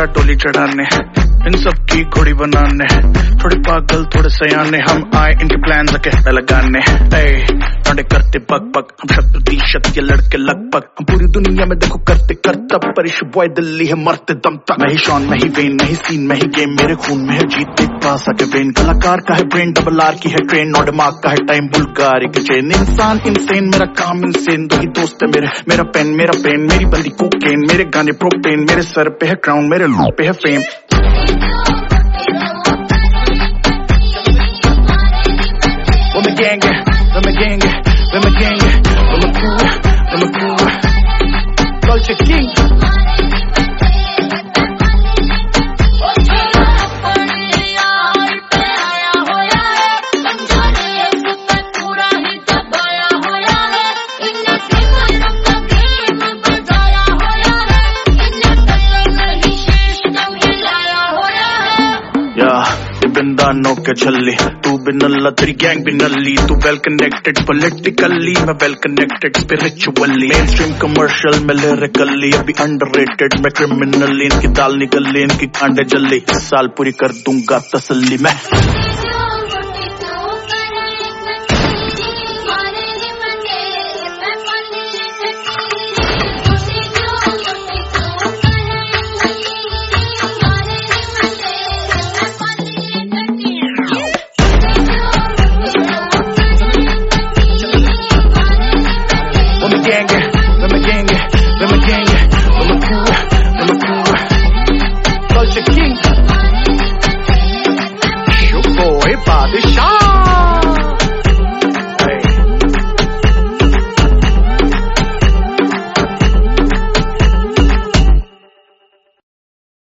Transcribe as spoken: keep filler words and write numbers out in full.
आजा टोली चढ़ाने, इन सब की घोड़ी बनाने, थोड़े पागल थोड़े सयाने, हम आए इनके प्लान के लगाने। लौंडे करते पग पग, हम शत प्रतिशत ये लड़के लगभग, हम पूरी दुनिया में देखो करते करतब, पर इस बॉय दिल्ली है मरते दम तक। मैं ही शॉन मैं ही वेन मैं ही सीन मैं ही गेम, मेरे खून में है जीत एक पास आके वेन, कलाकार का है ब्रेन डबल आर की है ट्रेन, नौ दिमाग का है टाइम बुल्गारी के चेन, इंसान इंसेन मेरा काम इंसेन, दो ही दोस्त है मेरे, मेरा पेन मेरा पेन, मेरी बंदी कोकेन, मेरे गाने प्रोपेन, मेरे सर पे है क्राउन, मेरे लो पे है fame. We're my gang, we're my gang, we're my gang, we're my crew, we're my crew. Culture King. बिंदानों के छल्ली, तू भी नल्ला तेरी गैंग भी नल्ली, तू वेल कनेक्टेड पॉलिटिकली, मैं well connected spiritually, mainstream commercial में लिरिकली, अभी अंडररेटेड मैं क्रिमिनली, इनकी दाल निकली इनकी कांडे जल्ली, इस साल पूरी कर दूंगा तसल्ली मैं। Culture King. Your boy Bobby Shaw.